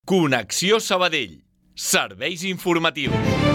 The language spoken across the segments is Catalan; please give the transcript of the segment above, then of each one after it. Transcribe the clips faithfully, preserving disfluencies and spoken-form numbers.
Connexió Sabadell. Serveis informatius.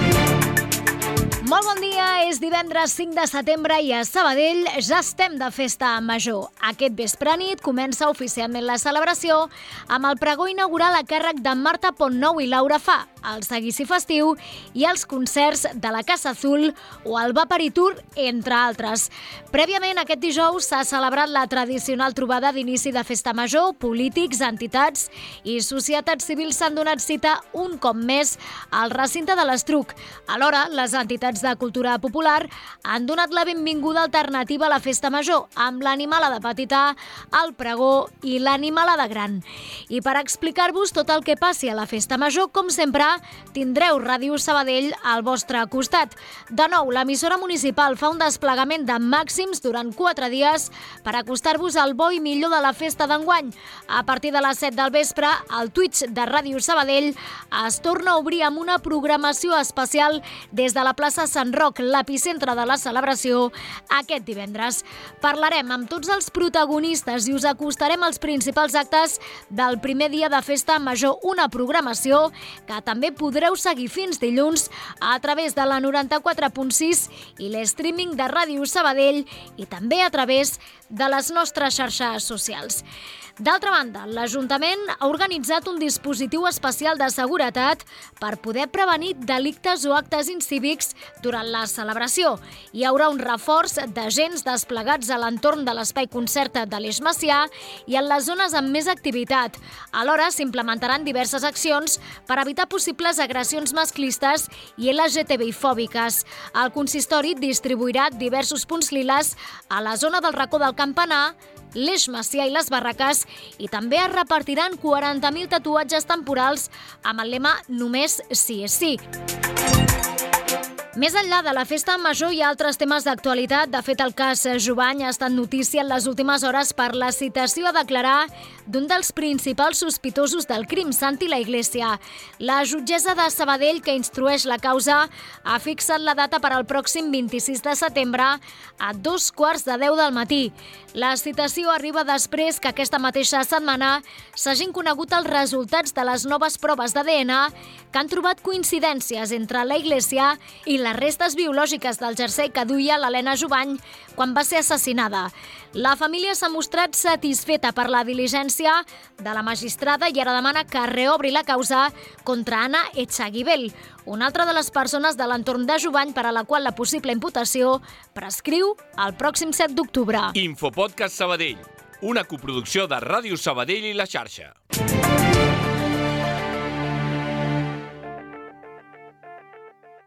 Molt bon dia, és divendres cinc de setembre i a Sabadell ja estem de festa major. Aquest vespre nit comença oficialment la celebració amb el pregó inaugural a càrrec de Marta Pontnou i Laura Fa, el seguici festiu i els concerts de la Casa Azul o el Vaporitur, entre altres. Prèviament, aquest dijous s'ha celebrat la tradicional trobada d'inici de festa major. Polítics, entitats i societats civils s'han donat cita un cop més al recinte de l'Estruc. Alhora, les entitats de cultura popular han donat la benvinguda alternativa a la festa major, amb l'animalada petita, el pregó i l'animalada gran. I per explicar-vos tot el que passi a la festa major, com sempre, tindreu Ràdio Sabadell al vostre costat. De nou, l'emissora municipal fa un desplegament de màxims durant quatre dies per acostar-vos al bo i millor de la festa d'enguany. A partir de les set del vespre, el Twitch de Ràdio Sabadell es torna a obrir amb una programació especial des de la plaça Sant Roc, l'epicentre de la celebració, aquest divendres. Parlarem amb tots els protagonistes i us acostarem als principals actes del primer dia de festa major, una programació que també podreu seguir fins dilluns a través de la noranta-quatre punt sis i l'streaming de Ràdio Sabadell i també a través de les nostres xarxes socials. D'altra banda, l'Ajuntament ha organitzat un dispositiu especial de seguretat per poder prevenir delictes o actes incívics durant la celebració. Hi haurà un reforç d'agents desplegats a l'entorn de l'espai concert de l'Eix Macià i en les zones amb més activitat. Alhora, s'implementaran diverses accions per evitar possibles agressions masclistes i L G T B I fòbiques. El consistori distribuirà diversos punts liles a la zona del racó del Campanar, l'Eix Macià i les Barraques, i també es repartiran quaranta mil tatuatges temporals amb el lema «Només sí és sí». Més enllà de la festa major hi ha altres temes d'actualitat. De fet, el cas Jovany ha estat notícia en les últimes hores per la citació a declarar d'un dels principals sospitosos del crim, Santi La Iglesia. La jutgessa de Sabadell, que instrueix la causa, ha fixat la data per al pròxim vint-i-sis de setembre a dos quarts de deu del matí. La citació arriba després que aquesta mateixa setmana s'hagin conegut els resultats de les noves proves d'A D N que han trobat coincidències entre La Iglesia i les restes biològiques del jersei que duia l'Helena Jovany quan va ser assassinada. La família s'ha mostrat satisfeta per la diligència de la magistrada i ara demana que reobri la causa contra Anna Etxaguibel, una altra de les persones de l'entorn de Jovany per a la qual la possible imputació prescriu el pròxim set d'octubre. Infopodcast Sabadell, una coproducció de Ràdio Sabadell i la xarxa.